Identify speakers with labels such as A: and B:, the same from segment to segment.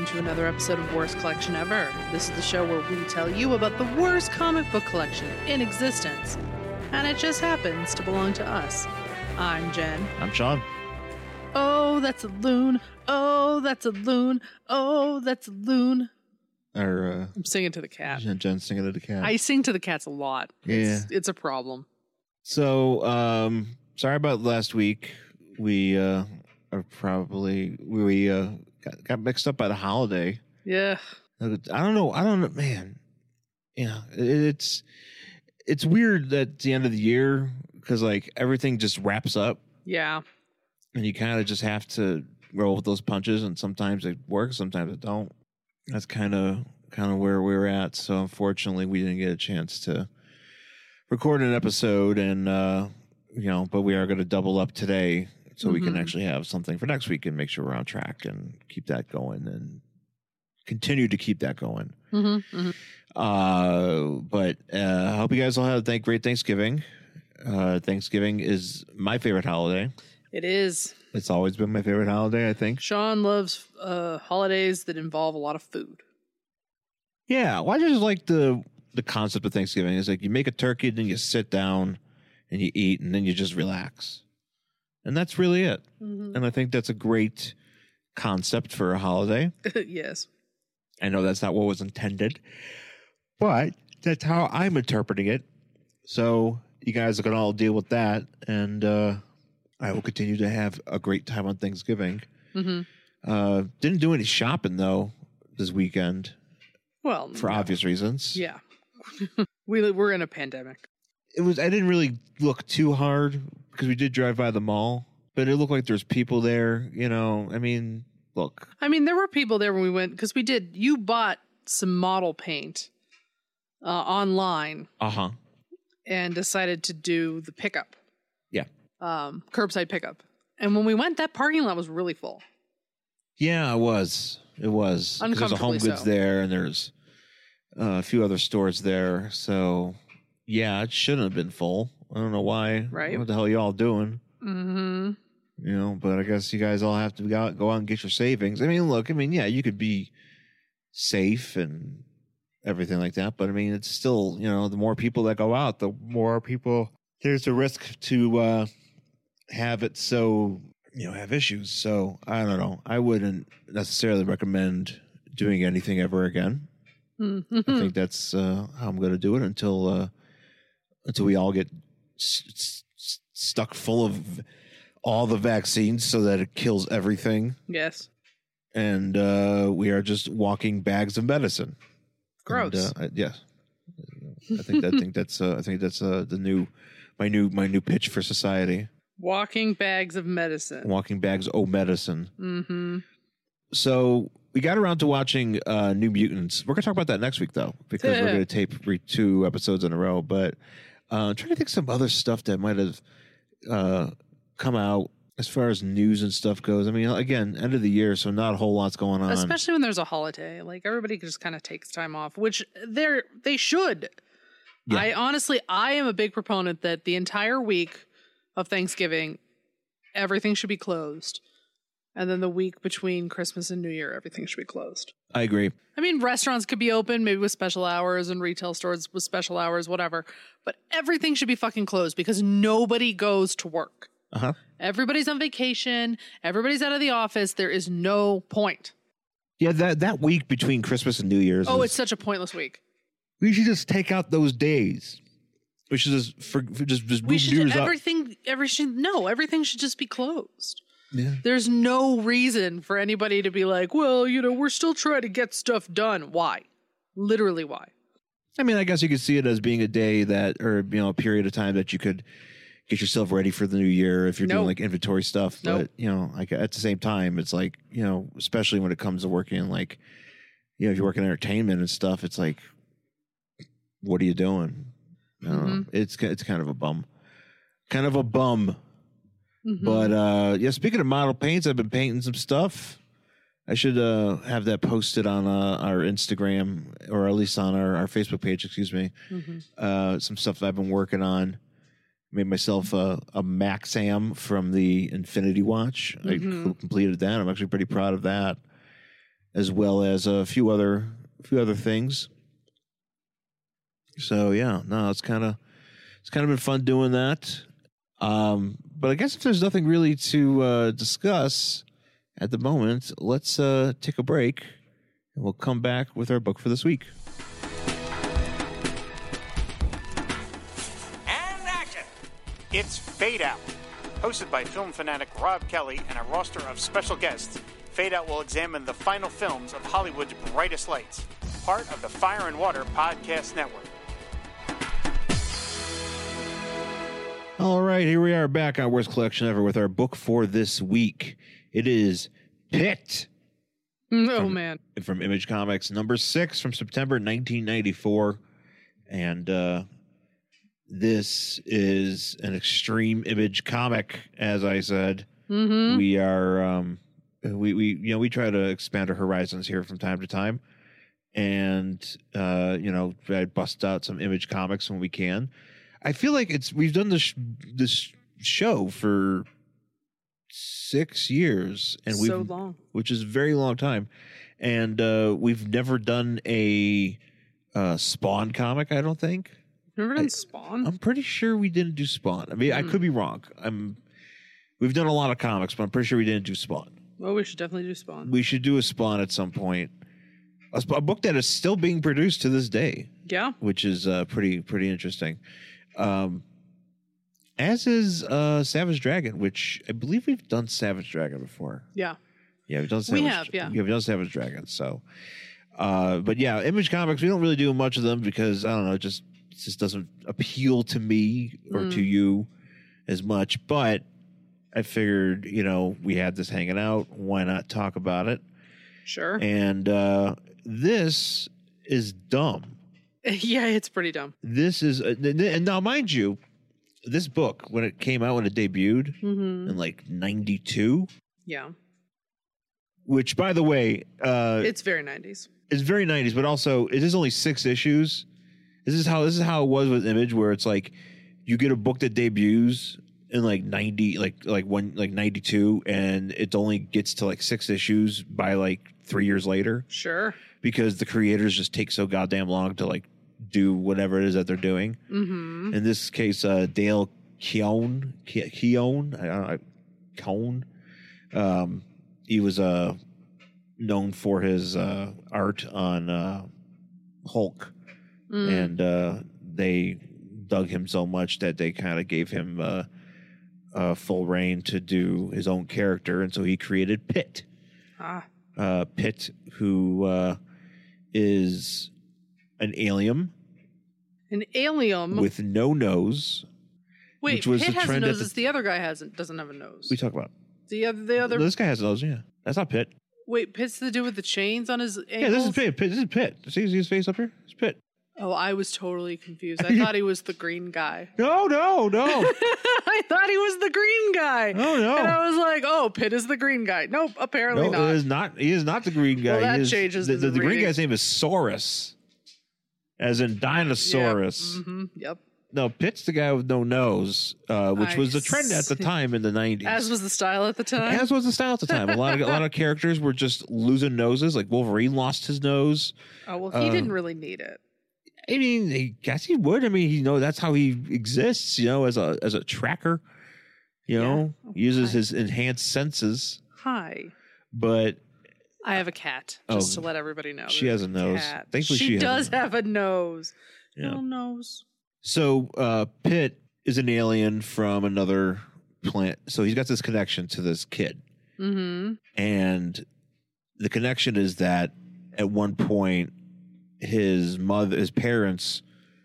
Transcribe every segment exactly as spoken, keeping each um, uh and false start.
A: welcome to another episode of Worst Collection Ever. This is the show where we tell you about the worst comic book collection in existence, and it just happens to belong to us. I'm Jen.
B: I'm Sean.
A: Oh, that's a loon. Oh, that's a loon. Oh, that's a loon.
B: Or, uh,
A: I'm singing to the cat.
B: Jen, Jen singing to the cat.
A: I sing to the cats a lot.
B: Yeah.
A: It's, it's a problem.
B: So, um, sorry about last week. We, uh, are probably, we, uh, got, got mixed up by the holiday.
A: Yeah.
B: I don't know. I don't know, man. Yeah. It, it's, it's weird that it's the end of the year because, like, everything just wraps up.
A: Yeah.
B: And you kind of just have to roll with those punches, and sometimes it works, sometimes it don't. That's kind of kind of where we're at. So unfortunately, we didn't get a chance to record an episode, and uh, you know, but we are going to double up today, so mm-hmm. we can actually have something for next week and make sure we're on track and keep that going and continue to keep that going.
A: Mm-hmm. Mm-hmm.
B: Uh, but uh, I hope you guys all had a great Thanksgiving. Uh, Thanksgiving is my favorite holiday.
A: It is.
B: It's always been my favorite holiday, I think.
A: Sean loves uh, holidays that involve a lot of food.
B: Yeah, well, I just like the the concept of Thanksgiving. It's like you make a turkey, then you sit down and you eat, and then you just relax. And that's really it. Mm-hmm. And I think that's a great concept for a holiday.
A: Yes.
B: I know that's not what was intended, but that's how I'm interpreting it. So you guys are going to all deal with that, and uh I will continue to have a great time on Thanksgiving. Mm-hmm. Uh, didn't do any shopping, though, this weekend.
A: Well,
B: for no. obvious reasons.
A: Yeah. we, we're in a pandemic.
B: It was. I didn't really look too hard because we did drive by the mall, but it looked like there's people there. You know, I mean, look.
A: I mean, there were people there when we went, because we did. You bought some model paint uh, online.
B: Uh-huh.
A: And decided to do the pickup.
B: Yeah.
A: Um, curbside pickup. And when we went, that parking lot was really full.
B: Yeah, it was. It was. There's a Home Goods
A: so.
B: there, and there's uh, a few other stores there. So, yeah, it shouldn't have been full. I don't know why.
A: Right.
B: What the hell are y'all doing?
A: Mm-hmm.
B: You know, but I guess you guys all have to go out, go out and get your savings. I mean, look, I mean, yeah, you could be safe and everything like that, but I mean, it's still, you know, the more people that go out, the more people, there's a risk to, uh, have it so, you know, have issues. So I don't know. I wouldn't necessarily recommend doing anything ever again. Mm-hmm. I think that's uh, how I'm going to do it until uh, until we all get s- s- stuck full of all the vaccines so that it kills everything.
A: Yes.
B: And uh, we are just walking bags of medicine.
A: Gross.
B: And, uh, I, yes. I think I think that's uh, I think that's uh, the new my new my new pitch for society.
A: Walking bags of medicine.
B: Walking bags of medicine.
A: Mm-hmm.
B: So we got around to watching uh, New Mutants. We're going to talk about that next week, though, because yeah. we're going to tape re- two episodes in a row. But uh, I'm trying to think some other stuff that might have uh, come out as far as news and stuff goes. I mean, again, end of the year, so not a whole lot's going on.
A: Especially when there's a holiday. Like, everybody just kind of takes time off, which they're, they should. Yeah. I honestly, I am a big proponent that the entire week of Thanksgiving, everything should be closed. And then the week between Christmas and New Year, everything should be closed.
B: I agree.
A: I mean, restaurants could be open, maybe with special hours, and retail stores with special hours, whatever. But everything should be fucking closed because nobody goes to work.
B: Uh-huh.
A: Everybody's on vacation. Everybody's out of the office. There is no point.
B: Yeah, that, that week between Christmas and New Year's.
A: Oh,
B: is,
A: it's such a pointless week.
B: We should just take out those days. We should just for, for just, just
A: we
B: move
A: should
B: New
A: everything. Everything. No, everything should just be closed.
B: Yeah.
A: There's no reason for anybody to be like, well, you know, we're still trying to get stuff done. Why? Literally, why?
B: I mean, I guess you could see it as being a day that, or you know, a period of time that you could get yourself ready for the new year if you're nope. doing like inventory stuff. Nope. But you know, like at the same time, it's like, you know, especially when it comes to working in like, you know, if you work in entertainment and stuff, it's like, what are you doing? I don't mm-hmm. know. It's it's kind of a bum, kind of a bum. Mm-hmm. But uh, yeah, speaking of model paints, I've been painting some stuff. I should uh, have that posted on uh, our Instagram, or at least on our, our Facebook page. Excuse me. Mm-hmm. Uh, some stuff that I've been working on. Made myself a, a Maxam from the Infinity Watch. Mm-hmm. I completed that. I'm actually pretty proud of that. as well as a few other a few other things. So yeah, no, it's kind of it's kind of been fun doing that. Um, but I guess if there's nothing really to uh, discuss at the moment, let's uh, take a break, and we'll come back with our book for this week.
C: And action! It's Fade Out. Hosted by film fanatic Rob Kelly and a roster of special guests, Fade Out will examine the final films of Hollywood's brightest lights, part of the Fire and Water Podcast Network.
B: All right, here we are back on Worst Collection Ever with our book for this week. It is Pit.
A: Oh,
B: from,
A: man.
B: From Image Comics, number six from September nineteen ninety-four. And uh, this is an extreme Image comic, as I said.
A: Mm-hmm.
B: We are, um, we, we, you know, we try to expand our horizons here from time to time. And, uh, you know, I bust out some Image comics when we can. I feel like it's we've done this this show for six years, and we've
A: so long,
B: which is a very long time, and uh, we've never done a uh, Spawn comic. I don't think.
A: Never done
B: I,
A: Spawn.
B: I'm pretty sure we didn't do Spawn. I mean, mm. I could be wrong. I'm. We've done a lot of comics, but I'm pretty sure we didn't do Spawn.
A: Well, we should definitely do Spawn.
B: We should do a Spawn at some point. A, a book that is still being produced to this day.
A: Yeah,
B: which is uh, pretty pretty interesting. Um, as is uh, Savage Dragon, which I believe we've done Savage Dragon before.
A: Yeah,
B: yeah, we've done. Savage,
A: we have, yeah,
B: we've done Savage Dragon. So, uh, but yeah, Image Comics, we don't really do much of them because I don't know, it just it just doesn't appeal to me or mm. to you as much. But I figured, you know, we had this hanging out. Why not talk about it?
A: Sure.
B: And uh, this is dumb.
A: Yeah, it's pretty dumb.
B: This is, uh, and now mind you, this book, when it came out, when it debuted
A: mm-hmm.
B: in like ninety-two.
A: Yeah.
B: Which, by the way, uh,
A: it's very nineties.
B: It's very nineties, but also it is only six issues. This is how this is how it was with Image, where it's like you get a book that debuts in like ninety, like like one like ninety-two, and it only gets to like six issues by like three years later.
A: Sure. Because
B: the creators just take so goddamn long to like do whatever it is that they're doing.
A: Mm-hmm.
B: In this case, uh, Dale Keown, Ke- Keown, I don't know, Keown. Um, he was uh, known for his uh, art on uh, Hulk, mm. and uh, they dug him so much that they kind of gave him uh, uh, full reign to do his own character, and so he created Pit.
A: Ah.
B: Uh, Pit, who uh, is an alien.
A: An alien
B: with no nose.
A: Wait, which was Pit has a nose. The, the other guy hasn't doesn't have a nose.
B: We talk about
A: the other. The other.
B: No, this guy has a nose. Yeah, that's not Pit.
A: Wait, Pit's the dude with the chains on his ankles?
B: Yeah, this is Pit. Pit. This is Pit. See his face up here? It's Pit.
A: Oh, I was totally confused. I thought he was the green guy.
B: No, no, no.
A: I thought he was the green guy.
B: Oh no!
A: And I was like, "Oh, Pit is the green guy." Nope, apparently
B: no,
A: not.
B: It is not. He is not the green guy.
A: Well, that
B: he is,
A: changes.
B: The, the, the green
A: reading.
B: guy's name is Saurus, as in dinosaurus.
A: Yep. Mm-hmm. Yep.
B: No, Pit's the guy with no nose, uh, which I was the trend at the time in the nineties.
A: As was the style at the time.
B: As was the style at the time. A lot of a lot of characters were just losing noses. Like Wolverine lost his nose.
A: Oh well, he uh, didn't really need it.
B: I mean, I guess he would. I mean, you know, that's how he exists. You know, as a as a tracker. You know,
A: yeah. oh,
B: uses
A: hi.
B: his enhanced senses.
A: Hi.
B: But
A: I have a cat. Just oh, to let everybody know.
B: She has a nose.
A: Cat.
B: Thankfully,
A: she,
B: she
A: does
B: has a
A: have a nose.
B: Yeah.
A: Little nose.
B: So uh, Pit is an alien from another planet. So he's got this connection to this kid.
A: Mm-hmm.
B: And the connection is that at one point, his mother, his parents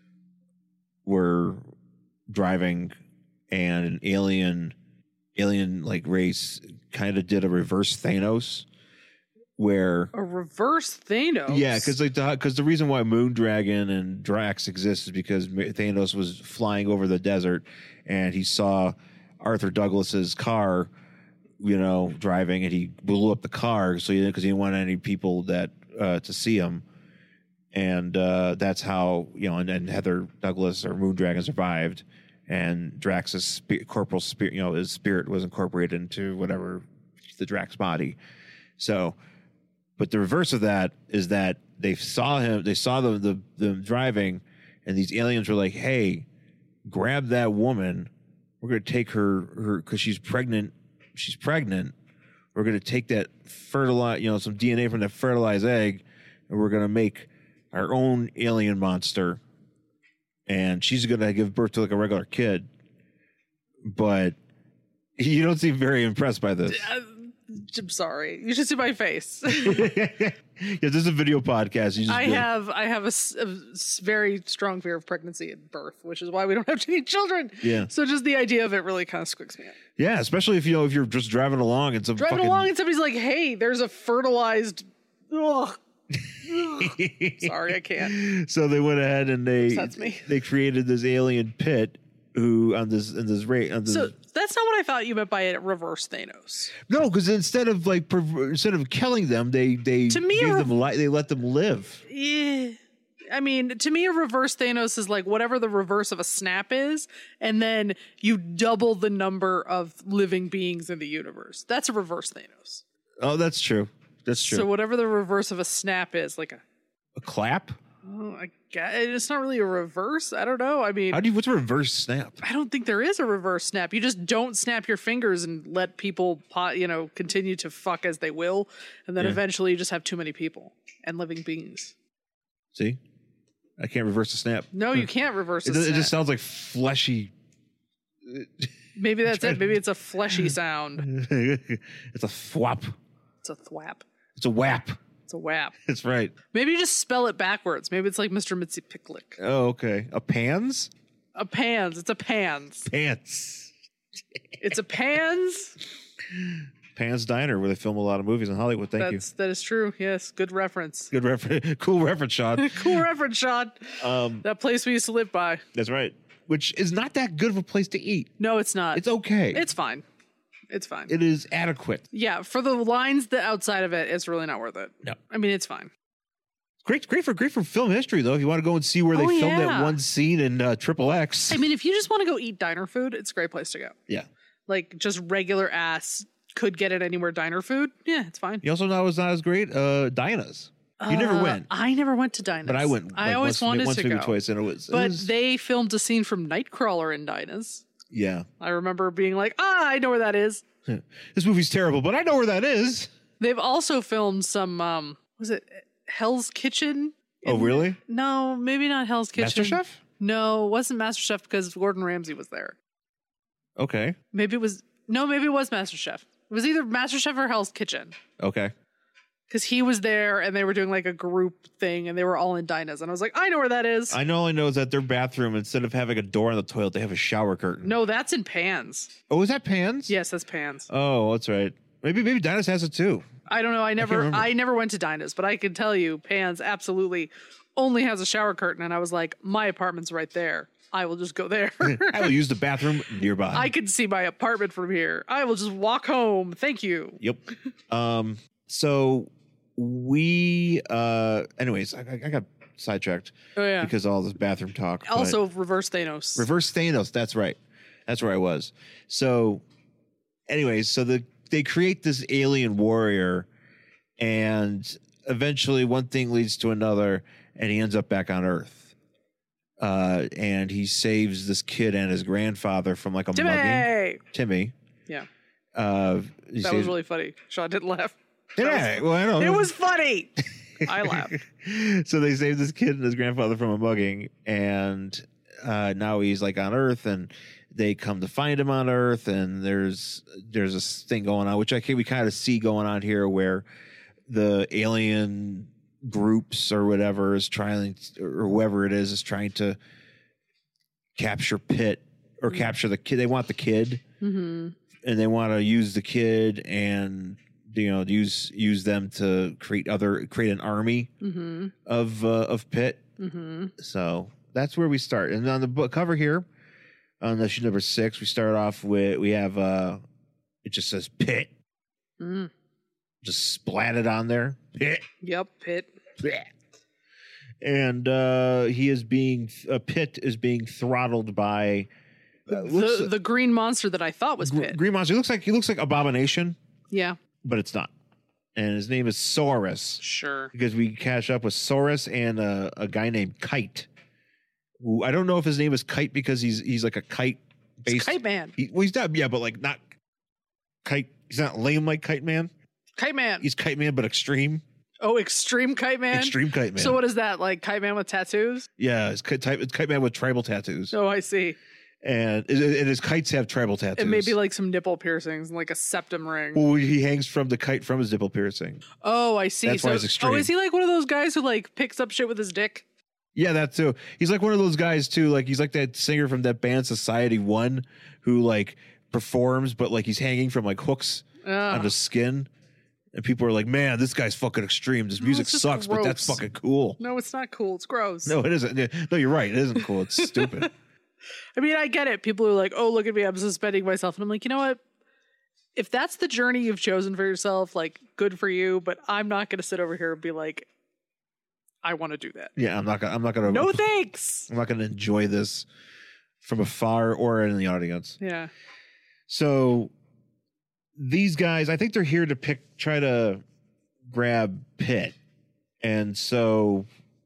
B: were driving, and an alien, alien like race kind of did a reverse Thanos, where
A: a reverse Thanos.
B: Yeah, because like the because the reason why Moondragon and Drax exist is because Thanos was flying over the desert, and he saw Arthur Douglas's car, you know, driving, and he blew up the car so he because he didn't want any people that uh, to see him. And uh, that's how, you know, and, and Heather Douglas or Moondragon survived, and Drax's spe- corporal spirit, you know, his spirit was incorporated into whatever the Drax body. So, But the reverse of that is that they saw him, they saw the the, the driving, and these aliens were like, "Hey, grab that woman. We're going to take her her because she's pregnant. She's pregnant. We're going to take that fertilize, you know, some D N A from that fertilized egg, and we're going to make our own alien monster. And she's going to give birth to like a regular kid." But you don't seem very impressed by this.
A: Uh, I'm sorry. You should see my face.
B: Yeah, this is a video podcast. You just
A: I
B: go,
A: have I have a, s- a s- very strong fear of pregnancy and birth, which is why we don't have any children.
B: Yeah.
A: So just the idea of it really kind of squicks me out.
B: Yeah, especially if you know if you're just driving along and some
A: Driving
B: fucking,
A: along and somebody's like, "Hey, there's a fertilized." Ugh. Sorry, I can't.
B: So they went ahead and they
A: Upsets me.
B: they created this alien pit who on this in this rate on this.
A: So that's not what I thought you meant by a reverse Thanos.
B: No, because instead of like perver- instead of killing them, they they
A: To me,
B: gave
A: a-
B: them li- they let them live.
A: Yeah. I mean, to me, a reverse Thanos is like whatever the reverse of a snap is, and then you double the number of living beings in the universe. That's a reverse Thanos.
B: Oh, that's true. That's true.
A: So whatever the reverse of a snap is, like a,
B: a clap?
A: oh, I guess, it's not really a reverse. I don't know. I mean,
B: How do you? What's a reverse snap?
A: I don't think there is a reverse snap. You just don't snap your fingers and let people, po- you know, continue to fuck as they will, and then
B: Yeah.
A: eventually you just have too many people and living beings.
B: See, I can't reverse a snap.
A: No, you can't reverse a
B: It, does- it
A: snap.
B: just sounds like fleshy.
A: Maybe that's it. Maybe it's a fleshy sound.
B: It's a thwap.
A: It's a thwap.
B: It's a whap.
A: It's a whap.
B: That's right.
A: Maybe you just spell it backwards. Maybe it's like Mister Mitzi Picklick.
B: Oh, okay. A pans?
A: A pans. It's a pans.
B: Pants.
A: It's a pans.
B: Pans Diner, where they film a lot of movies in Hollywood. Thank
A: That's that is true. Yes, good reference.
B: you. Good reference. Cool reference, Sean.
A: Cool reference, Sean.
B: Um,
A: That place we used to live by.
B: that's right. Which is not that good of a place to eat.
A: No, it's not.
B: It's okay.
A: It's fine. It's fine.
B: It is adequate.
A: Yeah, for the lines that outside of it, it's really not worth it.
B: No.
A: I mean, it's fine.
B: Great, great for great for film history though. If you want to go and see where they
A: Oh,
B: filmed
A: yeah.
B: that one scene in uh, Triple X.
A: I mean, if you just want to go eat diner food, it's a great place to go.
B: Yeah.
A: Like just regular ass could get it anywhere diner food. Yeah, it's fine.
B: You also know it's not as great. Uh, Dinah's. You never
A: Uh,
B: went,
A: I never went to Dinah's.
B: but I went.
A: I
B: like,
A: always
B: once,
A: wanted
B: once,
A: to
B: maybe
A: go.
B: twice, and it was. It
A: But
B: was-
A: they filmed a scene from Nightcrawler in Dinah's.
B: yeah.
A: I remember being like, ah, I know where that is.
B: This movie's terrible, but I know where that is.
A: They've also filmed some, um, was it Hell's Kitchen?
B: Oh,
A: In-
B: really?
A: No, maybe not Hell's Kitchen.
B: MasterChef?
A: No, it wasn't MasterChef because Gordon Ramsay was there.
B: Okay.
A: Maybe it was, no, maybe it was MasterChef. It was either MasterChef or Hell's Kitchen.
B: Okay.
A: Because he was there and they were doing like a group thing and they were all in Dinah's. And I was like, I know where that is.
B: I know. I know is that their bathroom, instead of having a door on the toilet, they have a shower curtain.
A: No, that's in Pans.
B: Oh, is that Pans?
A: Yes, that's Pans.
B: Oh, that's right. Maybe maybe Dinah's has it too.
A: I don't know. I never
B: remember.
A: I, never went to Dinah's, but I can tell you Pans absolutely only has a shower curtain. And I was like, my apartment's right there. I will just go there.
B: I will use the bathroom nearby.
A: I can see my apartment from here. I will just walk home. Thank you.
B: Yep. Um. So we. Uh. Anyways, I, I got sidetracked
A: Oh yeah.
B: because of all this bathroom talk. but-
A: Also, reverse Thanos.
B: Reverse Thanos. That's right. That's where I was. So, anyways, so the they create this alien warrior, and eventually one thing leads to another, and he ends up back on Earth. Uh, and he saves this kid and his grandfather from like a mugging.
A: Timmy.
B: Timmy.
A: Yeah,
B: Uh, he
A: that
B: saves-
A: was really funny. Sean didn't laugh.
B: Yeah, well, I know.
A: It was funny. I laughed.
B: So they saved this kid and his grandfather from a mugging, and uh, now he's like on Earth, and they come to find him on Earth, and there's there's this thing going on, which I can we kind of see going on here, where the alien groups or whatever is trying, or whoever it is, is trying to capture Pitt or capture the kid. They want the kid,
A: Mm-hmm.
B: and they want to use the kid and you know use use them to create other create an army
A: Mm-hmm.
B: of uh, of Pitt.
A: Mm-hmm.
B: So that's where we start. And on the book cover here, on issue number six, we start off with we have uh it just says Pitt,
A: Mm.
B: just splatted on there. Pitt.
A: Yep, Pitt.
B: Pitt. And uh he is being uh, Pitt is being throttled by uh, looks-
A: The, the green monster that I thought was
B: Gr-
A: Pitt.
B: Green Monster. He looks like he looks like Abomination,
A: Yeah.
B: but it's not. and his name is Saurus.
A: Sure.
B: Because we catch up with Saurus and a, a guy named Kite. Who I don't know if his name is Kite because he's he's like a kite based
A: Kite Man.
B: He, well, he's not, yeah, but like not Kite. He's not lame like Kite Man.
A: Kite Man.
B: He's Kite Man, but extreme.
A: Oh, extreme Kite Man.
B: Extreme Kite Man.
A: So what is that? Like Kite Man with tattoos?
B: Yeah, it's Kite, it's Kite Man with tribal tattoos.
A: Oh, I see.
B: And, and his kites have tribal tattoos.
A: And maybe like some nipple piercings and like a septum ring.
B: Well, he hangs from the kite from his nipple piercing.
A: Oh, I see.
B: That's
A: so,
B: why it's extreme.
A: Oh, is he like one of those guys who like picks up shit with his dick?
B: Yeah, that too. He's like one of those guys too. Like he's like that singer from that band Society One who like performs, but like he's hanging from like hooks
A: Ugh.
B: on his skin. And people are like, man, this guy's fucking extreme. This
A: No,
B: music
A: it's just
B: sucks, but that's
A: gross.
B: fucking cool.
A: No, it's not cool. It's gross.
B: No, it isn't. No, you're right. It isn't cool. It's stupid.
A: I mean, I get it. People are like, oh, look at me. I'm suspending myself. And I'm like, you know what? If that's the journey you've chosen for yourself, like, good for you. But I'm not going to sit over here and be like, I want to do that.
B: Yeah, I'm not gonna I'm not gonna
A: No thanks.
B: I'm not gonna enjoy this from afar or in the audience.
A: Yeah.
B: So these guys, I think they're here to pick, try to grab Pitt. And so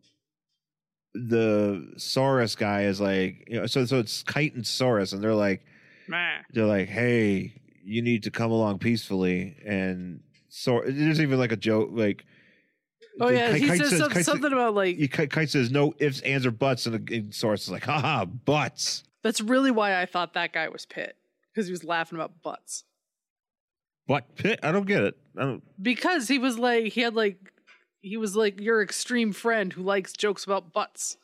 B: the Saurus guy is like, you know, so, so it's Kite and Saurus, and they're like,
A: Meh.
B: they're like, hey, you need to come along peacefully. And so there's even like a joke, like,
A: Oh, yeah.
B: Kite-
A: he
B: Kite
A: says,
B: says-
A: some-
B: Kite
A: something
B: says-
A: about like,
B: he- Kite, Kite says no ifs, ands, or buts, and, and Saurus is like, haha, butts.
A: that's really why I thought that guy was Pitt. Because he was laughing about butts.
B: Butt Pitt? I don't get it. I don't.
A: Because he was like, he had like, he was like your extreme friend who likes jokes about butts.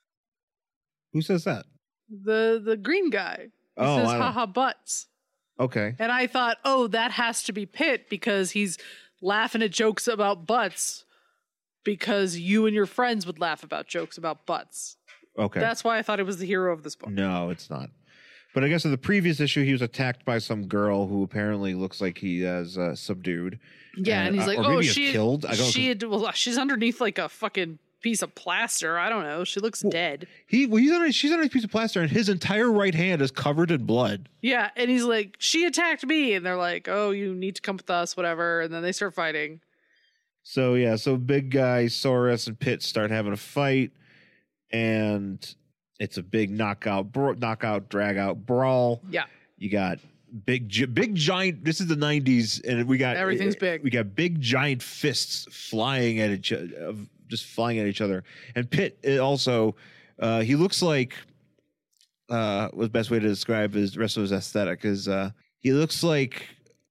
B: Who says that?
A: The the green guy. He
B: Oh,
A: says,
B: I don't-
A: haha, butts.
B: Okay.
A: And I thought, oh, that has to be Pitt because he's laughing at jokes about butts because you and your friends would laugh about jokes about butts.
B: Okay.
A: That's why I thought he was the hero of this book.
B: No, it's not. But I guess in the previous issue, he was attacked by some girl who apparently looks like he has uh, subdued.
A: Yeah, and he's
B: uh,
A: like,
B: or
A: oh,
B: maybe he's
A: she
B: killed. I don't.
A: she had, well, she's underneath like a fucking piece of plaster. I don't know. She looks dead.
B: He, well, he's on. A, she's on a piece of plaster, and his entire right hand is covered in blood.
A: Yeah, and he's like, she attacked me, and they're like, oh, you need to come with us, whatever. And then they start fighting.
B: So yeah, so big guy Saurus and Pitt start having a fight, and it's a big knockout, bro- knockout, drag out brawl.
A: Yeah.
B: You got big, gi- big giant. This is the nineties, and we got
A: Everything's big.
B: We got big giant fists flying at each other, just flying at each other. And Pitt it also, uh, he looks like, uh, what's the best way to describe his the rest of his aesthetic is, uh, he looks like,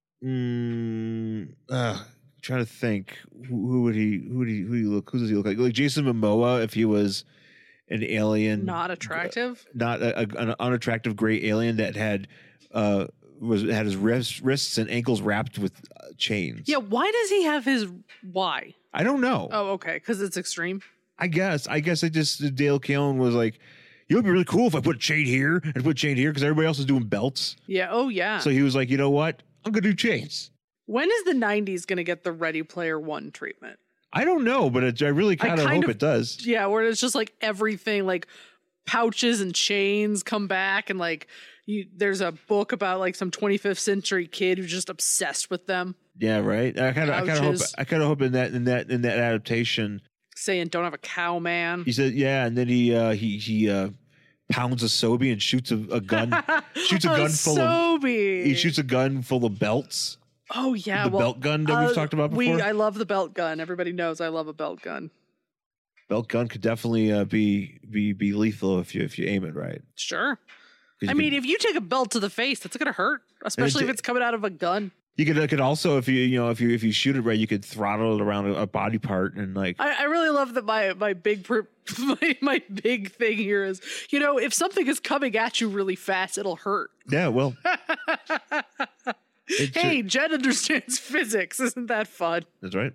B: mm, uh, trying to think who, who would he, who would he, who he look, who does he look like? Like Jason Momoa if he was an alien,
A: Not attractive.
B: not a, a, an unattractive gray alien that had uh was had his wrists, wrists and ankles wrapped with uh, chains.
A: Yeah, why does he have his why?
B: I don't know.
A: Oh, okay, because it's extreme.
B: I guess I guess I just Dale Keown was like, it would be really cool if I put a chain here and put a chain here because everybody else is doing belts.
A: Yeah. Oh, yeah.
B: So he was like, you know what? I'm gonna do chains.
A: When is the nineties going to get the Ready Player One treatment?
B: I don't know, but it, I really kind of
A: kind
B: hope
A: of-
B: it does.
A: Yeah, where it's just like everything, like pouches and chains come back, and like you, there's a book about like some twenty-fifth century kid who's just obsessed with them,
B: Yeah, right. I kind of, I kind of hope,
A: Pouches.
B: I kind of hope in that, in that, in that adaptation.
A: saying "Don't have a cow, man."
B: He said, yeah, and then he, uh, he, he, uh, pounds a Sobe and shoots a, a gun, shoots a gun full of.
A: Sobe.
B: He shoots a gun full of belts.
A: Oh yeah,
B: the
A: well,
B: belt gun that we've
A: uh,
B: talked about
A: We,
B: before.
A: I love the belt gun. Everybody knows I love a belt gun.
B: Belt gun could definitely uh, be be be lethal if you if you aim it right.
A: Sure.
B: 'Cause
A: I
B: you
A: mean,
B: could,
A: if you take a belt to the face, that's gonna hurt, especially if
B: it-
A: it's coming out of a gun.
B: you could, it could also if you you know if you if you shoot it right, you could throttle it around a, a body part and like
A: I, I really love that my my big pr- my, my big thing here is, you know, if something is coming at you really fast, it'll hurt.
B: yeah. Well, it's,
A: Hey, Jen understands physics. Isn't that fun?
B: that's right.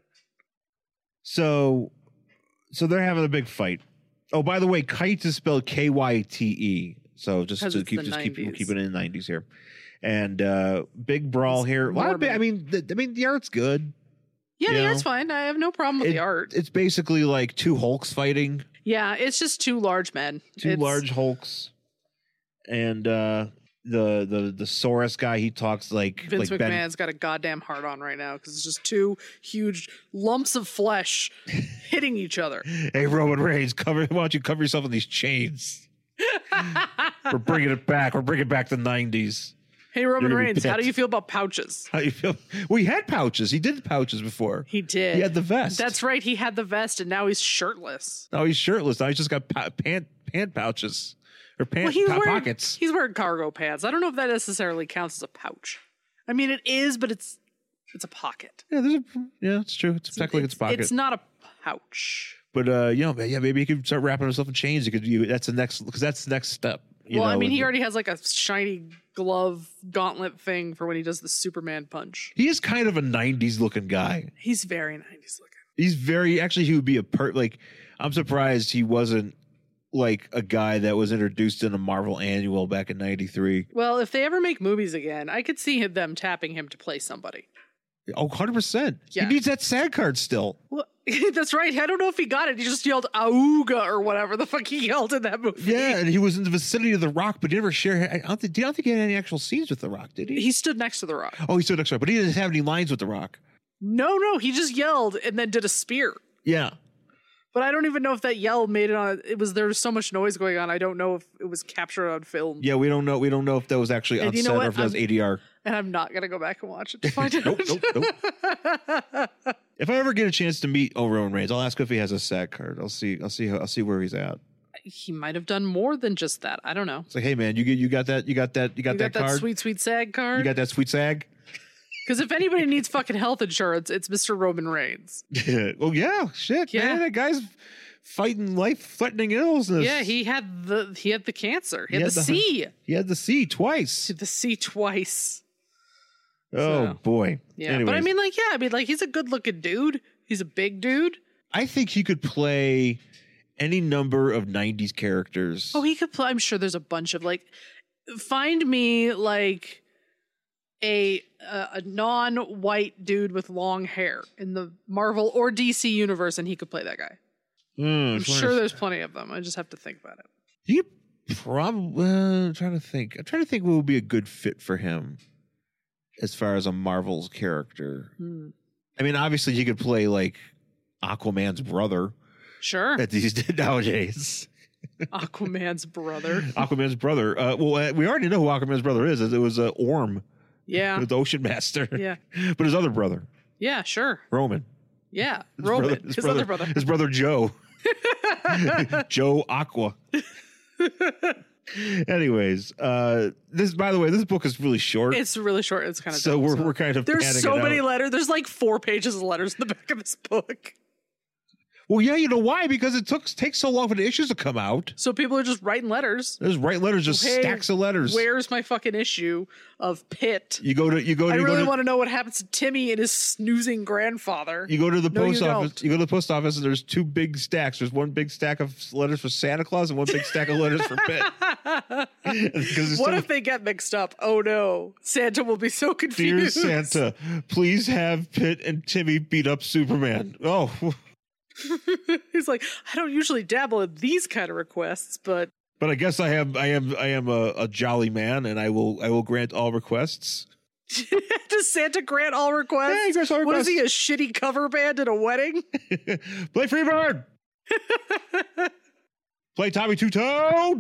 B: So, so they're having a big fight. Oh, by the way, kite is spelled K Y T E. So just
A: 'Cause
B: to
A: it's
B: keep
A: the
B: just keep
A: nineties.
B: keep it in the nineties here, and uh big brawl
A: It's
B: here. A lot of big, I
A: Mormon.
B: mean, the, I mean the art's good.
A: Yeah,
B: You
A: the
B: know,
A: art's fine. I have no problem with
B: It-
A: the art.
B: It's basically like two Hulks fighting.
A: Yeah, it's just two large men.
B: Two
A: It's-
B: large Hulks, and uh the the the Soros guy, he talks like
A: Vince
B: like
A: McMahon's
B: Ben,
A: got a goddamn heart on right now because it's just two huge lumps of flesh hitting each other.
B: Hey, Roman Reigns, cover. Why don't you cover yourself in these chains? We're bringing it back. We're bringing back the nineties.
A: Hey, Roman Reigns, how do you feel about pouches?
B: How do you feel? Well, he had pouches. He did pouches before.
A: He did.
B: He had the vest.
A: That's right. He had the vest, and now he's shirtless.
B: Now he's shirtless. Now he's just got pa- pant pant pouches or pant
A: well, he's
B: po-
A: wearing,
B: pockets.
A: He's wearing cargo pants. I don't know if that necessarily counts as a pouch. I mean, it is, but it's it's a pocket.
B: Yeah, there's a, yeah, it's true. It's technically it's, it's a pocket.
A: It's not a pouch.
B: But uh, you know, yeah, maybe he could start wrapping himself in chains. He could. You, that's the next because that's the next step. You
A: well,
B: know,
A: I mean, he
B: the,
A: already has like a shiny glove gauntlet thing for when he does the Superman punch.
B: He is kind of a nineties looking guy.
A: He's very nineties looking.
B: He's very actually. He would be a per like. I'm surprised he wasn't like a guy that was introduced in a Marvel annual back in ninety-three.
A: Well, if they ever make movies again, I could see them tapping him to play somebody.
B: Oh, one hundred percent.
A: Yeah.
B: He needs that SAG card still.
A: Well, that's right. I don't know if he got it. He just yelled "Auga" or whatever the fuck he yelled in that movie.
B: Yeah, and he was in the vicinity of The Rock, but he never shared. I don't think, I don't think he had any actual scenes with The Rock, did he?
A: He stood next to The Rock.
B: Oh, he stood next to him, but he didn't have any lines with The Rock.
A: No, no, he just yelled and then did a spear.
B: Yeah.
A: But I don't even know if that yell made it on. It was there was so much noise going on. I don't know if it was captured on film.
B: Yeah, we don't know. We don't know if that was actually
A: And
B: on
A: you know
B: set
A: what?
B: or if that was
A: I'm-
B: A D R.
A: And I'm not gonna go back and watch it to find out.
B: Nope, nope, nope. If I ever get a chance to meet Roman Reigns, I'll ask if he has a SAG card. I'll see. I'll see. How, I'll see where he's at.
A: He might have done more than just that. I don't know.
B: It's like, hey man, you get you got that you got that you got
A: You
B: that
A: got that
B: card.
A: sweet, sweet SAG card.
B: You got that sweet SAG.
A: Because if anybody needs fucking health insurance, it's Mister Roman Reigns.
B: Well, yeah, shit,
A: Yeah.
B: man, that guy's fighting life-threatening illness.
A: Yeah, he had the he had the cancer. He had,
B: had
A: the,
B: the-
A: C.
B: He had the C twice.
A: The C twice.
B: Oh
A: So,
B: boy.
A: Yeah, but I
B: Anyways,
A: mean, like, yeah, I mean, like, he's a good-looking dude. He's a big dude.
B: I think he could play any number of nineties characters.
A: Oh, he could play. I'm sure there's a bunch of like. Find me like a a, a non-white dude with long hair in the Marvel or D C universe, and he could play that guy.
B: Mm,
A: I'm sure there's plenty of them. I just have to think about it.
B: He probably. Uh, I'm trying to think. I'm trying to think what would be a good fit for him, as far as a Marvel's character.
A: Hmm.
B: I mean, obviously, he could play like Aquaman's brother
A: Sure,
B: that these nowadays.
A: Aquaman's brother.
B: Aquaman's brother. Uh, well, uh, we already know who Aquaman's brother is. It was uh, Orm,
A: Yeah,
B: the Ocean Master.
A: yeah,
B: But his other brother,
A: yeah. Sure,
B: Roman.
A: yeah.
B: His
A: Roman,
B: brother-
A: his,
B: his brother,
A: other brother.
B: His brother Joe. Joe Aqua. Anyways, uh, this, by the way, this book is really short.
A: It's really short. It's kind of
B: so
A: dumb,
B: we're we're kind of
A: There's
B: padding
A: so
B: it
A: many
B: out.
A: letters. There's like four pages of letters in the back of this book.
B: Well, yeah, you know why? Because it took takes so long for the issues to come out.
A: So people are just writing letters.
B: There's write letters, just
A: Hey,
B: stacks of letters.
A: Where's my fucking issue of Pitt?
B: You go to you go to
A: I
B: you
A: really
B: go to,
A: want to know what happens to Timmy and his snoozing grandfather.
B: you go to the
A: No,
B: post
A: you
B: office.
A: don't.
B: You go to the post office, and there's two big stacks. There's one big stack of letters for Santa Claus and one big stack of letters for Pitt. Because
A: What if they get mixed up? Oh no, Santa will be so
B: Dear
A: confused.
B: Santa, please have Pitt and Timmy beat up Superman. Oh,
A: He's like, I don't usually dabble in these kind of requests, but
B: but I guess I am. I am. I am a, a jolly man, and I will. I will grant all requests.
A: does Santa grant all requests?
B: Yeah, he grants all
A: What is he, a
B: requests.
A: shitty cover band at a wedding?
B: Play Freebird. Play Tommy Two Tone.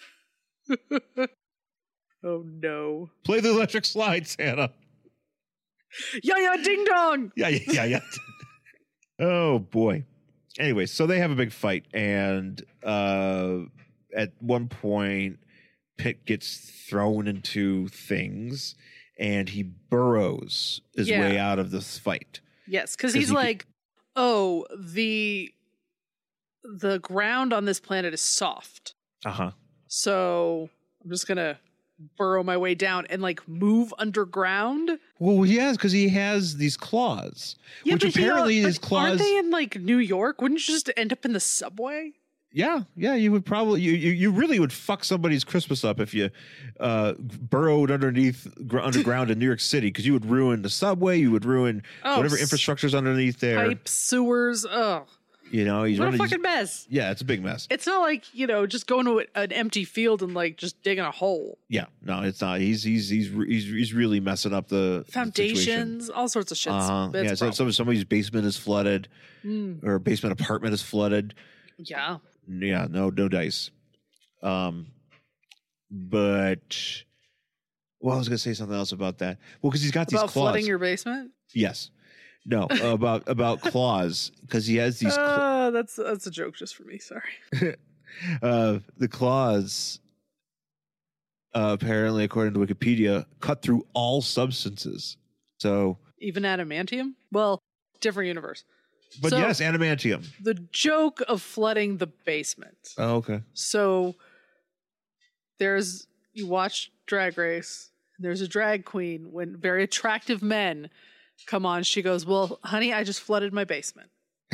A: Oh no.
B: Play the Electric Slide, Santa.
A: Yeah, yeah, ding dong.
B: Yeah, yeah, yeah. yeah. Oh boy. Anyway, so they have a big fight, and uh, at one point, Pitt gets thrown into things, and he burrows his
A: Yeah.
B: way out of this fight.
A: Yes, because
B: 'Cause
A: he's
B: he could-
A: like, oh, the the ground on this planet is soft.
B: Uh huh.
A: So I'm just gonna burrow my way down and like move underground.
B: Well, he has because he has these claws,
A: Yeah,
B: which
A: but you know,
B: apparently
A: but
B: his claws.
A: Aren't they in like New York? Wouldn't you just end up in the subway?
B: Yeah, yeah, you would probably you, you you really would fuck somebody's Christmas up if you uh, burrowed underneath gr- underground in New York City, because you would ruin the subway, you would ruin
A: Oh,
B: whatever
A: s-
B: infrastructure's underneath there.
A: Pipes, sewers. Oh,
B: You know, he's
A: what
B: running,
A: a fucking mess.
B: Yeah, it's a big mess.
A: It's not like, you know, just going to an empty field and like just digging a hole.
B: Yeah, no, it's not. He's he's he's he's, he's really messing up the
A: foundations,
B: the
A: all sorts of shit.
B: Uh-huh. Yeah, so some somebody's basement is flooded, mm. or basement apartment is flooded.
A: Yeah.
B: Yeah, no, no dice. Um, but well, I was gonna say something else about that. Well, because he's got
A: about
B: these claws.
A: Flooding your basement.
B: Yes. No, about about claws, because he has these. Cl-
A: uh, that's that's a joke just for me. Sorry.
B: uh, the claws, uh, apparently, according to Wikipedia, cut through all substances. So
A: even adamantium. Well, different universe.
B: But
A: so,
B: yes, adamantium.
A: The joke of flooding the basement.
B: Oh, okay.
A: So there's you watch Drag Race. There's a drag queen when very attractive men come on. She goes, "Well, honey, I just flooded my basement."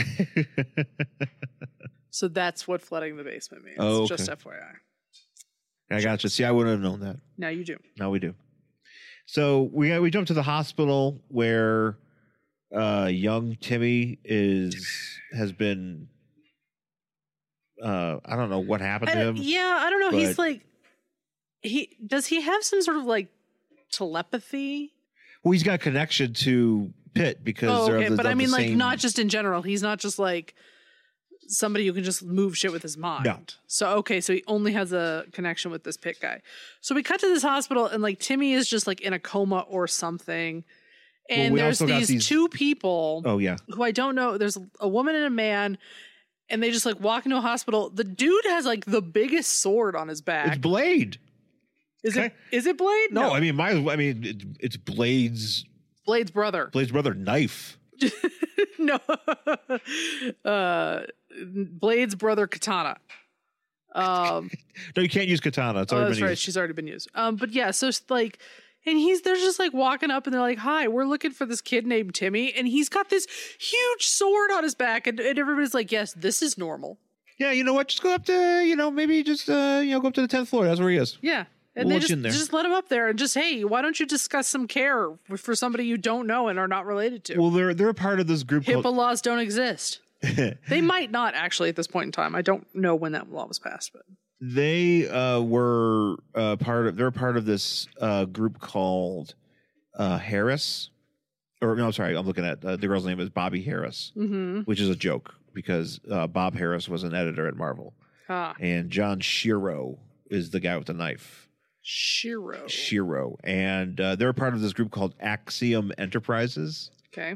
A: So that's what flooding the basement means.
B: Oh, okay.
A: Just F Y I.
B: I gotcha. See, I wouldn't have known that.
A: Now you do.
B: Now we do. So we we jump to the hospital where uh, young Timmy is has been. Uh, I don't know what happened to him.
A: Yeah, I don't know. He's like, he does he have some sort of like telepathy?
B: Well, he's got connection to Pitt because
A: oh,
B: they're
A: okay,
B: of the,
A: but
B: of
A: I mean,
B: the
A: like,
B: same...
A: not just in general. He's not just like somebody who can just move shit with his mind.
B: No.
A: So okay, so he only has a connection with this Pitt guy. So we cut to this hospital, and like Timmy is just like in a coma or something. And well, there's these, these two people.
B: Oh yeah,
A: who I don't know. There's a woman and a man. And they just like walk into a hospital. The dude has like the biggest sword on his back.
B: It's Blade.
A: Is okay. it? Is it Blade?
B: No, no. I mean, my. I mean, it, it's Blade's.
A: Blade's brother.
B: Blade's brother, knife.
A: No, uh, Blade's brother, katana. Um,
B: no, you can't use katana. It's already
A: oh, that's
B: been
A: right.
B: used.
A: She's already been used. Um, but yeah, so like. And he's, they're just like walking up and they're like, "Hi, we're looking for this kid named Timmy." And he's got this huge sword on his back. And, and everybody's like, "Yes, this is normal."
B: Yeah, you know what? Just go up to, you know, maybe just, uh, you know, go up to the tenth floor. That's where he is.
A: Yeah. And we'll they just, just let him up there and just, "Hey, why don't you discuss some care for somebody you don't know and are not related to?"
B: Well, they're, they're a part of this group.
A: HIPAA
B: called-
A: laws don't exist. They might not actually at this point in time. I don't know when that law was passed, but.
B: They uh, were uh, part of, they're part of this uh, group called uh, Harris. Or, no, I'm sorry, I'm looking at, uh, the girl's name is Bobby Harris,
A: mm-hmm.
B: which is a joke because uh, Bob Harris was an editor at Marvel.
A: Ah.
B: And John Shiro is the guy with the knife.
A: Shiro.
B: Shiro. And uh, they're part of this group called Axiom Enterprises.
A: Okay.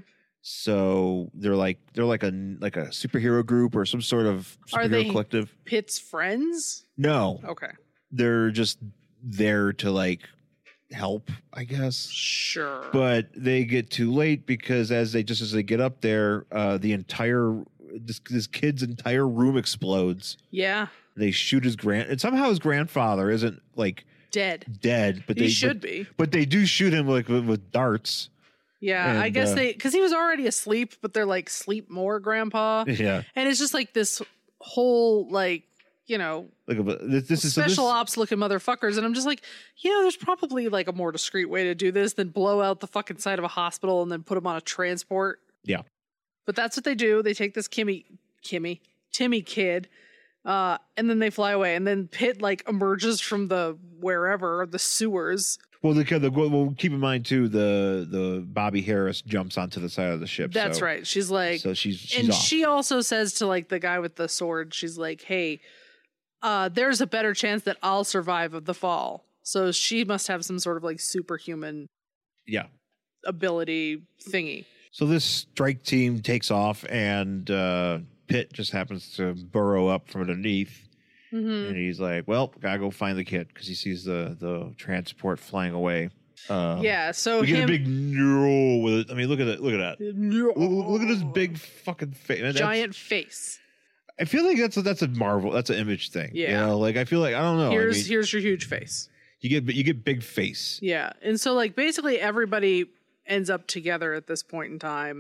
B: So they're like they're like a like a superhero group or some sort of superhero
A: Are they
B: collective.
A: Pitt's friends?
B: No.
A: Okay.
B: They're just there to like help, I guess.
A: Sure.
B: But they get too late because as they just as they get up there, uh, the entire this this kid's entire room explodes.
A: Yeah.
B: They shoot his grand and somehow his grandfather isn't like
A: dead.
B: Dead, but
A: he
B: they
A: should
B: but,
A: be.
B: But they do shoot him like with, with darts.
A: Yeah,
B: and,
A: I guess
B: uh,
A: they because he was already asleep, but they're like, "Sleep more, Grandpa."
B: Yeah,
A: and it's just like this whole like you know
B: like a, this, this is
A: special
B: so this,
A: ops looking motherfuckers, and I'm just like, you know, there's probably like a more discreet way to do this than blow out the fucking side of a hospital and then put him on a transport.
B: Yeah,
A: but that's what they do. They take this Kimmy, Kimmy, Timmy kid. Uh, and then they fly away, and then Pitt like emerges from the wherever the sewers.
B: Well, the, the well, keep in mind too the the Bobby Harris jumps onto the side of the ship.
A: That's
B: so,
A: right. She's like,
B: so she's, she's
A: and
B: off.
A: she also says to like the guy with the sword, she's like, "Hey, uh, there's a better chance that I'll survive of the fall." So she must have some sort of like superhuman,
B: yeah,
A: ability thingy.
B: So this strike team takes off, and uh, Pitt just happens to burrow up from underneath.
A: Mm-hmm.
B: And he's like, "Well, gotta go find the kid," because he sees the the transport flying away. Um,
A: yeah, so
B: we
A: him,
B: get a big neural with it. I mean, look at it. Look at that. Look, look at this big fucking face.
A: Giant face.
B: I feel like that's a, that's a Marvel. That's an Image thing.
A: Yeah.
B: You know, like I feel like I don't know.
A: Here's
B: I mean,
A: here's your huge face.
B: You get you get big face.
A: Yeah, and so like basically everybody ends up together at this point in time.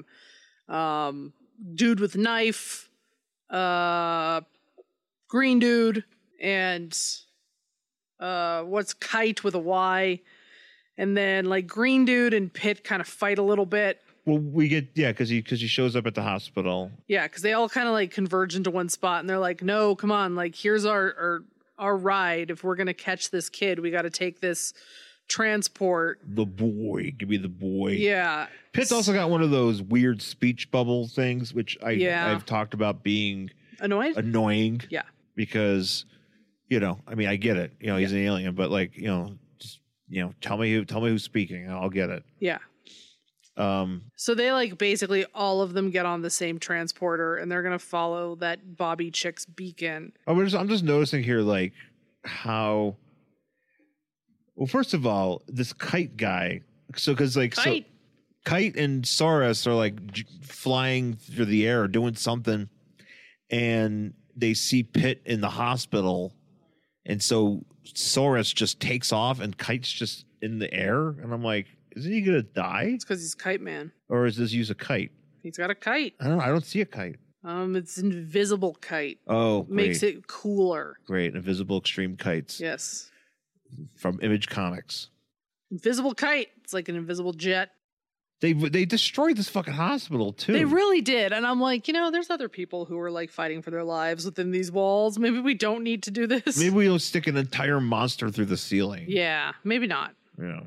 A: Um, dude with knife. Uh. Green dude and uh what's Kite with a Y, and then like Green dude and Pitt kind of fight a little bit.
B: Well, we get yeah, because he because he shows up at the hospital.
A: Yeah, because they all kind of like converge into one spot, and they're like, "No, come on! Like, here's our our, our ride. If we're gonna catch this kid, we got to take this transport."
B: The boy, give me the boy.
A: Yeah.
B: Pitt's also got one of those weird speech bubble things, which I
A: Yeah.
B: I've talked about being
A: Annoying.
B: annoying.
A: Yeah.
B: Because, you know, I mean, I get it. You know, he's
A: Yeah.
B: an alien, but like, you know, just you know, tell me who, tell me who's speaking, and I'll get it.
A: Yeah.
B: Um.
A: So they like basically all of them get on the same transporter, and they're gonna follow that Bobby chick's beacon.
B: I'm just, I'm just noticing here, like how. Well, first of all, this Kite guy. So, because like
A: Kite.
B: so, Kite and Saurus are like j- flying through the air, or doing something, and they see Pitt in the hospital, and so Saurus just takes off, and Kite's just in the air, and I'm like, isn't he gonna die,
A: It's because he's Kite Man.
B: or is this use a kite?
A: He's got a kite.
B: I don't. I don't see a kite.
A: Um, it's invisible kite.
B: Oh, great.
A: Makes it cooler.
B: Great. Invisible Extreme Kites
A: Yes.
B: from Image Comics.
A: Invisible kite. It's like an invisible jet.
B: They they destroyed this fucking hospital too.
A: They really did. And I'm like, you know, there's other people who are like fighting for their lives within these walls. Maybe we don't need to do this.
B: Maybe we'll stick an entire monster through the ceiling.
A: Yeah, maybe not.
B: Yeah.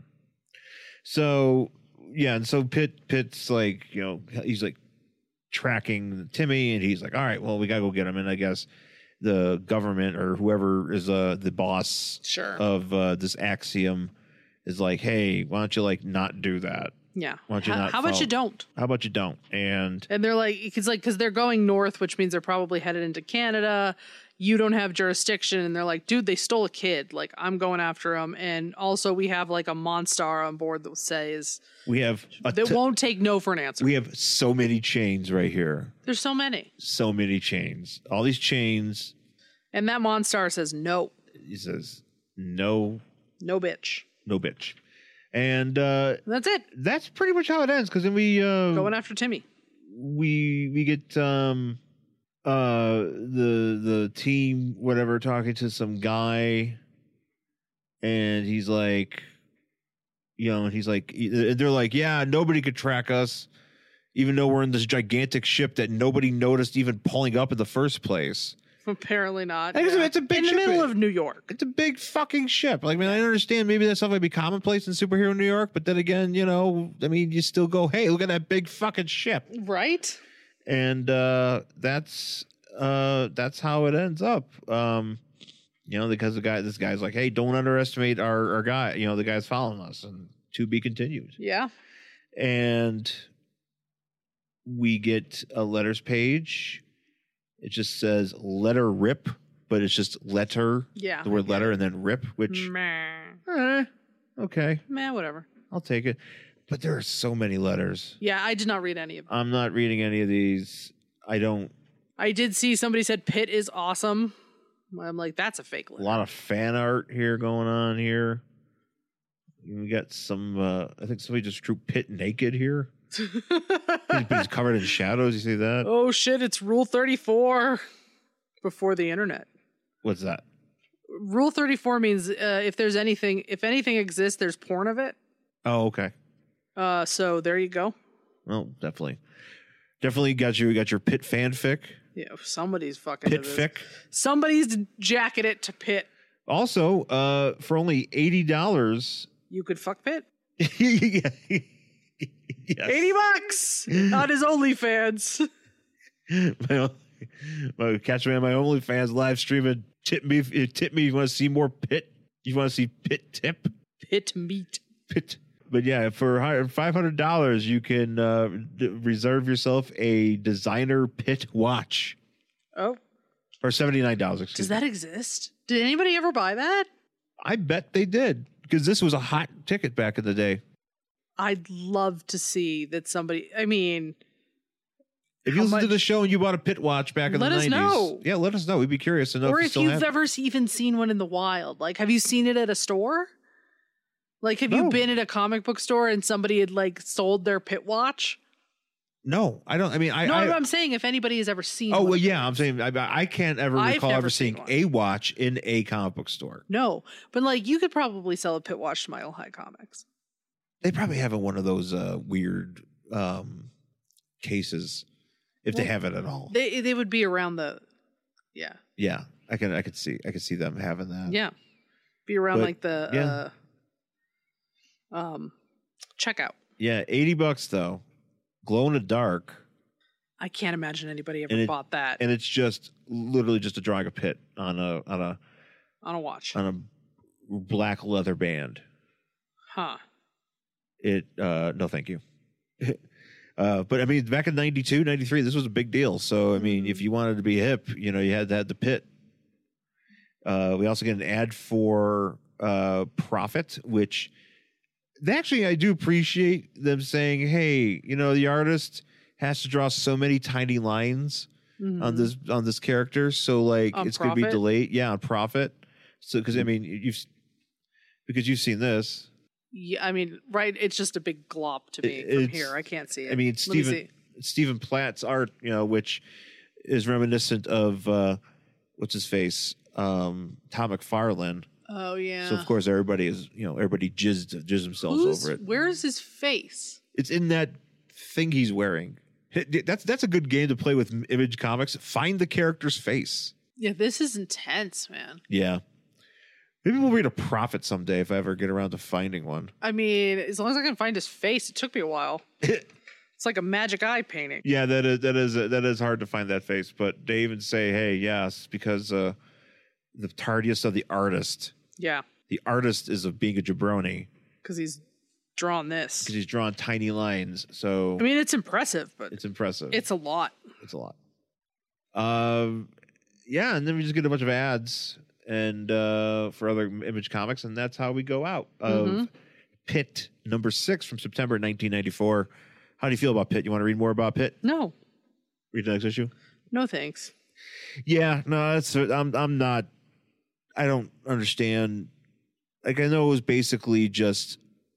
B: So yeah, and so Pitt Pitt's like, you know, he's like tracking Timmy, and he's like, all right, well, we gotta go get him. And I guess the government or whoever is uh the boss
A: Sure.
B: of uh, this Axiom is like, hey, why don't you like not do that?
A: Yeah.
B: Why don't you
A: how
B: not
A: how about
B: follow-
A: you don't?
B: How about you don't? And
A: And they're like, because like, because they're going north, which means they're probably headed into Canada. You don't have jurisdiction, and they're like, dude, they stole a kid. Like, I'm going after them. And also, we have like a Monstar on board that says
B: we have a
A: that
B: t-
A: won't take no for an answer.
B: we have so many chains right here.
A: There's so many,
B: So many chains. All these chains.
A: and that Monstar says no,
B: He says no,
A: no bitch.
B: no bitch. And uh,
A: And that's it.
B: that's pretty much how it ends. Because then we uh,
A: Going after Timmy.
B: we we get um uh the the team whatever talking to some guy, and he's like, you know, and he's like, they're like, yeah, nobody could track us, even though we're in this gigantic ship that nobody noticed even pulling up in the first place.
A: Apparently not.
B: I guess it's a big
A: in the
B: ship.
A: middle of New York.
B: It's a big fucking ship. Like, I mean, I understand maybe that stuff might be commonplace in superhero New York, but then again, you know, I mean, you still go, hey, look at that big fucking ship.
A: Right?
B: And uh, that's uh, that's how it ends up. Um, you know, because the guy, this guy's like, hey, don't underestimate our, our guy. You know, the guy's following us, and to be continued.
A: Yeah.
B: And we get a letters page. It just says letter rip, but it's just letter,
A: Yeah.
B: the word letter, and then rip, which,
A: Meh.
B: eh, okay,
A: Meh, whatever.
B: I'll take it. But there are so many letters.
A: Yeah, I did not read any of them.
B: I'm not reading any of these. I don't.
A: I did see somebody said Pitt is awesome. I'm like, that's a fake
B: A
A: letter.
B: lot of fan art here going on here. We got some, uh, I think somebody just drew Pitt naked here. He's, he's covered in shadows. You see that?
A: Oh shit, it's Rule thirty-four before the internet.
B: What's that?
A: Rule thirty-four means uh, if there's anything, if anything exists, there's porn of it.
B: Oh, okay.
A: Uh, so there you go.
B: Well, definitely. Definitely got you. Got your Pitt fanfic.
A: Yeah, somebody's fucking
B: Pitt
A: into this.
B: fic.
A: Somebody's jacketed it to Pitt.
B: Also, uh, for only eighty dollars.
A: You could fuck Pitt.
B: Yeah. Yes.
A: Eighty bucks on his OnlyFans.
B: my, own- my catch me on my OnlyFans live streaming. Tip me, if- tip me. If you want to see more Pitt? You want to see Pitt tip?
A: Pitt meat.
B: Pitt. But yeah, for five hundred dollars, you can uh, d- reserve yourself a designer Pitt watch.
A: Oh,
B: Or seventy nine dollars.
A: does that exist? Did anybody ever buy that?
B: I bet they did, because this was a hot ticket back in the day.
A: I'd love to see that somebody. I mean,
B: If you
A: How
B: listen to
A: much-
B: the show and you bought a Pitt watch back in
A: Let
B: the
A: us
B: nineties,
A: know.
B: yeah, let us know. We'd be curious to know
A: or
B: if you
A: if
B: still
A: you've
B: have.
A: ever even seen one in the wild. Like, have you seen it at a store? Like, have
B: No.
A: you been at a comic book store and somebody had like sold their Pitt watch?
B: No, I don't. I mean, I.
A: No,
B: I
A: I'm saying if anybody has ever seen.
B: oh
A: one
B: well,
A: of
B: yeah.
A: those.
B: I'm saying I, I can't ever
A: I've
B: recall
A: never
B: ever
A: seen
B: seeing
A: one.
B: a watch in a comic book store.
A: No, but like you could probably sell a Pitt watch to Mile High Comics.
B: They probably have one of those uh, weird um, cases if well, they have it at all.
A: They they would be around the, yeah.
B: Yeah, I can I could see I could see them having that.
A: Yeah, be around but, like the
B: yeah.
A: uh, um checkout.
B: Yeah, eighty bucks though, glow in the dark.
A: I can't imagine anybody ever it, bought that.
B: And it's just literally just a drawing a pit on a on a
A: on a watch
B: on a black leather band.
A: Huh.
B: It uh no thank you. uh but I mean back in ninety-two, ninety-three this was a big deal. So I mean mm-hmm. if you wanted to be hip, you know, you had to have the pit. Uh we also get an ad for uh Profit, which actually I do appreciate them saying, "Hey, you know, the artist has to draw so many tiny lines mm-hmm. on this on this character, so like
A: on
B: it's
A: Profit?
B: Gonna be delayed." Yeah, on Profit. So because I mean you've because you've seen this.
A: Yeah, I mean, right? It's just a big glop to me
B: it,
A: from here. I can't see it.
B: I mean, Stephen Stephen Platt's art, you know, which is reminiscent of uh, what's his face, um, Tom McFarlane.
A: Oh yeah.
B: So of course everybody is, you know, everybody jizzed jizzed themselves
A: Who's,
B: over it.
A: Where is his face?
B: It's in that thing he's wearing. That's that's a good game to play with Image Comics. Find the character's face.
A: Yeah, this is intense, man.
B: Yeah. Maybe we'll read a Profit someday if I ever get around to finding one.
A: I mean, as long as I can find his face. It took me a while. It's like a magic eye painting.
B: Yeah, that is that is that is hard to find that face. But they even say, "Hey, yes," because uh, the tardiness of the artist.
A: Yeah.
B: The artist is of being a jabroni
A: because he's drawn this.
B: Because he's drawn tiny lines. So
A: I mean, it's impressive, but
B: it's impressive.
A: It's a lot.
B: It's a lot. Um, yeah, and then we just get a bunch of ads. And uh, for other Image Comics, and that's how we go out of mm-hmm. Pit number six from September nineteen ninety-four. How do you feel about Pit? You want to read more about Pit?
A: No.
B: Read the next issue?
A: No, thanks.
B: Yeah, no, that's I'm I'm not. I don't understand. Like I know it was basically just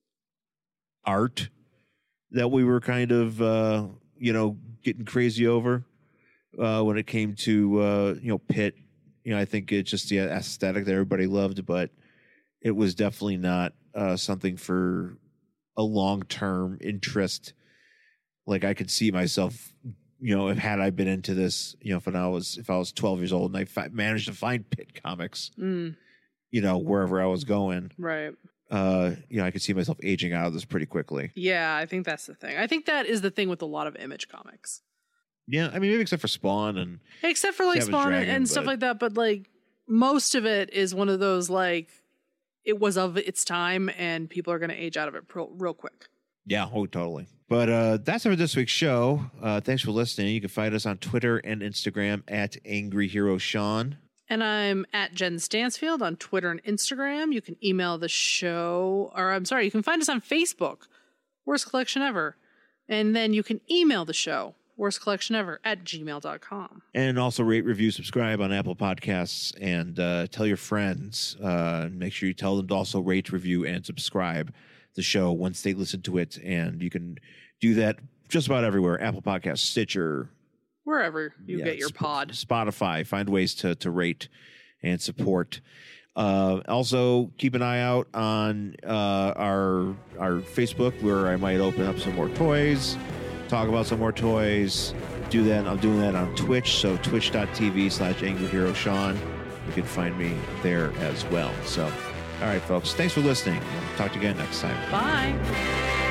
B: art that we were kind of uh, you know getting crazy over uh, when it came to uh, you know Pit. You know, I think it's just the aesthetic that everybody loved, but it was definitely not uh, something for a long-term interest. Like I could see myself, you know, if had I been into this, you know, if I was if I was twelve years old and I fi- managed to find Pit Comics,
A: mm.
B: you know, wherever I was going,
A: right?
B: Uh, you know, I could see myself aging out of this pretty quickly.
A: Yeah, I think that's the thing. I think that is the thing with a lot of Image Comics.
B: Yeah, I mean, maybe except for Spawn and
A: except for like
B: Savage
A: Spawn
B: Dragon,
A: and stuff like that, but like most of it is one of those like it was of its time, and people are going to age out of it real, real quick.
B: Yeah, oh, totally. But uh, that's it for this week's show. Uh, thanks for listening. You can find us on Twitter and Instagram at Angry Hero Sean.
A: And I'm at Jen Stansfield on Twitter and Instagram. You can email the show, or I'm sorry, you can find us on Facebook, Worst Collection Ever, and then you can email the show. Worst Collection Ever at gmail dot com.
B: And also rate, review, subscribe on Apple Podcasts, and uh, tell your friends. Uh, make sure you tell them to also rate, review, and subscribe the show once they listen to it. And you can do that just about everywhere. Apple Podcasts, Stitcher.
A: Wherever you yeah, get your
B: Sp-
A: pod.
B: Spotify. Find ways to, to rate and support. Uh, also, keep an eye out on uh, our our Facebook, where I might open up some more toys. Talk about some more toys. Do that. I'm doing that on Twitch. So twitch.tv slash Angry Hero Sean. You can find me there as well. So, all right, folks. Thanks for listening. We'll talk to you again next time.
A: Bye.